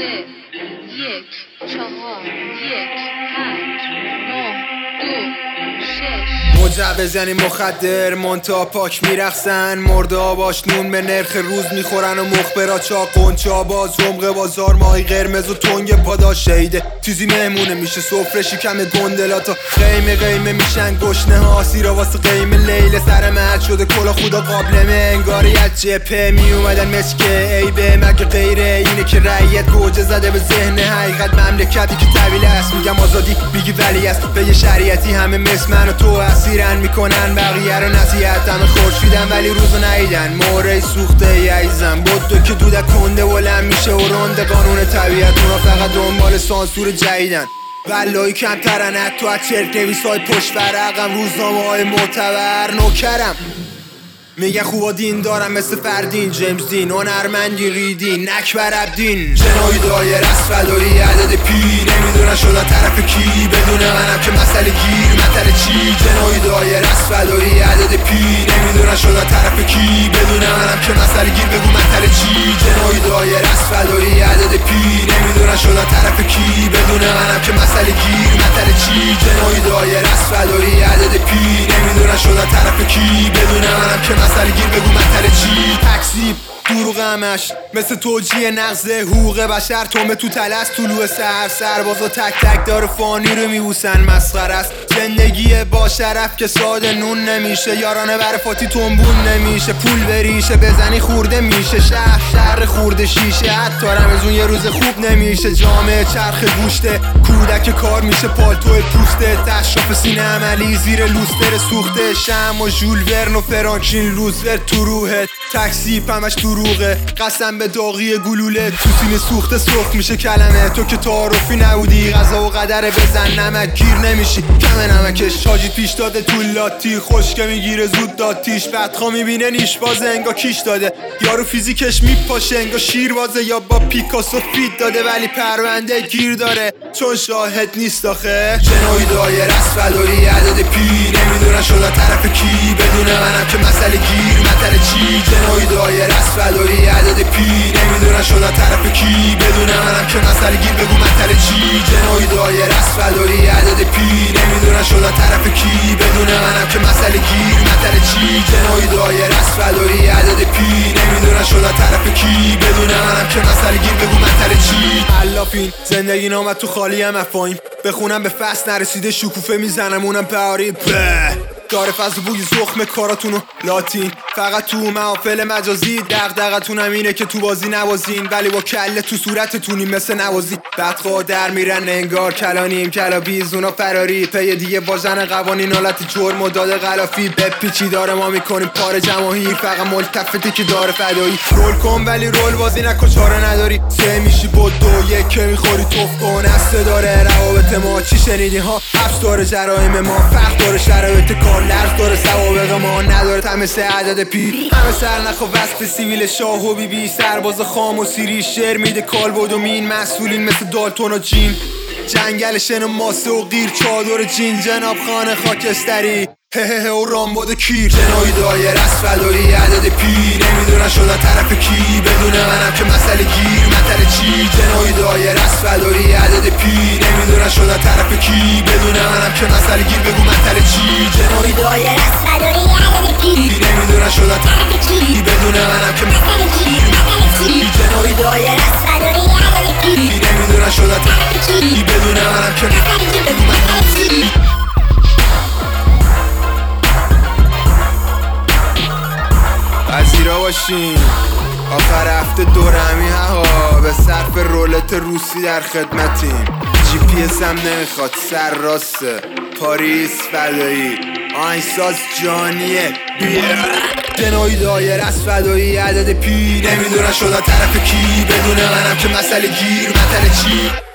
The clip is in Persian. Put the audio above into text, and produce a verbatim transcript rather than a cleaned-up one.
سه یک چهار یک پنج نه دو شش مجوز یعنی مخدر منتا پاک میرخصن مرده آباش نون به نرخ روز میخورن و مخبرا چاق قنچا باز رمق بازار ماهی قرمز و تنگ پاداش شهیده تیزی مهمونه میشه سفره شکم گندلاتا قیمه قیمه میشن گشنه ها سیرا واسه قیمه لیل سر مرد شده کلا خدا قابلمه انگاری از جپه میومدن مسکه ای به مگه غیره اینه که رعیت گوجه زده به ذهن حقیقت مملکتی که طویل است میگم آزادی میگی ولی است به یه شریعتی همه مثل من و تو اسیرن میکنن بقیه رو نصیحت همه خورشیدن ولی روزو نیدن موره سوخته یعیزم بدو که دودک کنده بلند میشه و رنده قانون طبیعت اونا فقط دنبال سانسور جدیدن والایی کمترن حتی از چرک نویس های پشت برقم روزنامه های معتبر نوکرم میگه خوبا دین دارم مثل فردین جیمز دین هنرمندی ریدین نکبر عبدین جنایی دایر از فدایی عدد پی نمیدونن شدن طرف کی بدون منم که مسئله گیر مطل چی جنایی دایر از فدایی عدد پی نمیدونن شدن طرف کی بدون منم که مسئله گیر بگو مطل چی جنایی دایر از فدایی عدد پی نمیدونن شدن طرف کی بدون منم که مسئله گیر مطل چی جنایی دایر از فدایی عدد پی نمیدونن شدن طرف کی بدون منم که مسئله گیر بگو مطل چی تکذیب دروغ همش مثل توجیه نقض حقوق بشر تومه تو تلس طلوع سر سربازا تک تک داره فانی رو میبوسن مسخره است زندگی با شرف که ساده نون نمیشه یارانه بر فاتی تنبون نمیشه پول بریشه بزنی خورده میشه شهر شهر خورده شیشه حتی رمزون یه روز خوب نمیشه جامعه چرخ گوشته کودک کار میشه پالتو پوسته تشراف سینه عملی زیر لوستر سوخته شم و ژول ورن و فرانکلین روزولت تو روحت تاکسی همش دروغه قسم به داغی گلوله تو سینه سوخته سرخ میشه کلمه تو که تعارفی نبودی قضا و قدر بزن نمک گیر نمیشی کم نمکش شاجید پیش داده تو لاتی خشکه میگیره زود داتیش بدخوا میبینه نیش بازه انگا کیش داده یارو فیزیکش میپاشه انگا شیر بازه یا با پیکاسو فیت داده ولی پرونده گیر داره چون شاهد نیست آخه جنایی دایر از فدایی عدد پی نمیدونن شدن طرف کی بدون منم که مسئله گیر مطل چی جنایی دایر از فدایی عدد پی نمیدونن شدن طرف کی بدون منم که مسئله گیر بگو مطل چی جنایی دایر از فدایی عدد پی نمیدونن شدن طرف کی بدون منم که مسئله گیر مطل چی جنایی دایر از فدایی عدد پی نمیدونن شدن طرف کی بدون منم که مسئله گیر بگو مطل چی علافین زندگی نامد تو خالی هم افایم بخونم به فصل نرسیده شکوفه میزنم اونم بهاری به داره فضل بوی زخم کاراتونو لاتین فقط تو محافل مجازی دغدغتونم اینه که تو بازی نوازین ولی با کله تو صورتتونی مثل نوازی بدخواه در میرن انگار کلانیم کلا بیزونا فراری پی دیگه واژن قوانین حالت جرم و داده غلافی بپیچی داره ما میکنیم پار جماهیر فقط ملتفتی که داره فدایی رول کن ولی رول بازی نکن چاره نداری سه میشی بود دو یک که میخوری توف کن استه داره روابط ما چی شنیدی ها حبس داره جرایم ما فرق داره شرایط کار لرز داره سوابق ما نداره تمسه عدد پی همه سر نخوا وصف سیویل شاه و بی بی سرباز خام و سیری شعر میده کالبد و مین مسئولین مثل دالتون و جین جنگل شن و ماسه و غیر چادر جین جناب خانه خاکستری هه هه و رامباد کیر جنایی دایر از فدایی عدد پی نمیدونن شدن طرف کی بدون منم که مسئله گیر مطل چی جنایی دایر از فدایی عدد پی نمیدونن شدن طرف کی بدون منم که مسئله گیر بگو مطل چی جنایی دایر از فدایی عدد پی نمیدونن شدن طرف کی بدون منم که مسئله گیر مطل چی جنایی دایر از فدایی عدد پی نمیدونن شدن طرف کی بدون منم که مسئله گیر بگو مطل چی پذیرا باشین آخر هفته دورمی ها به صرف رولت روسی در خدمتیم جی پی اس هم نمیخواد سر راسته پاریس فدایی آهنگساز جانیه جنایی دایر از فدایی عدد پی نمیدونن شدن طرف کی بدون منم که مسئله گیر مطل چی